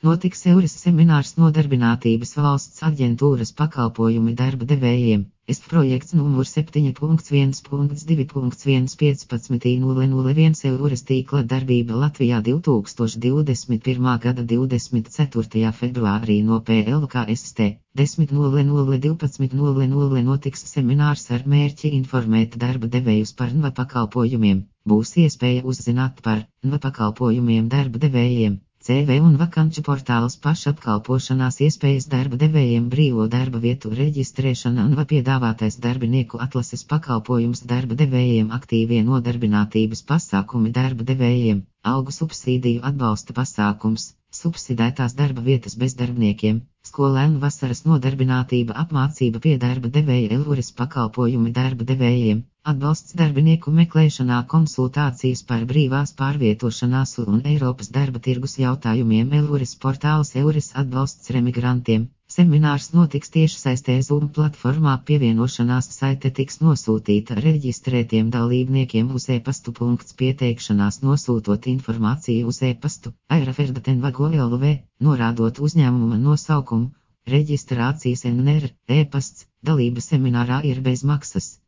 Notiks EURES seminārs Nodarbinātības valsts aģentūras pakalpojumi darba devējiem. ESF projekts numur 7.1.2.115.001 EURES tīkla darbība Latvijā 2021. gada 24. februārī no PLKST 10.00–12.00 notiks seminārs ar mērķi informēt darba devējus par NVA pakalpojumiem. Būs iespēja uzzināt par NVA pakalpojumiem darba devējiem. CV un vakanču portāls pašapkalpošanās iespējas darba devējiem brīvo darba vietu reģistrēšana un piedāvātais darbinieku atlases pakalpojums darba devējiem aktīvie nodarbinātības pasākumi darba devējiem, algu subsīdiju atbalsta pasākums, subsidētās darba vietas bezdarbniekiem, skolēnu vasaras nodarbinātība apmācība pie darba devēja EURES pakalpojumi darba devējiem. Atbalsts darbinieku meklēšanā konsultācijas par brīvās pārvietošanās un Eiropas darba tirgus jautājumiem EURES portāls EURES atbalsts remigrantiem. Seminārs notiks tiešsaistē Zoom platformā pievienošanās saite tiks nosūtīta reģistrētiem dalībniekiem uz e-pastu. Pieteikšanās nosūtot informāciju uz e-pastu airaferdatenvago.lv, norādot uzņēmuma nosaukumu, reģistrācijas NR, e-pasts, dalība seminārā ir bez maksas.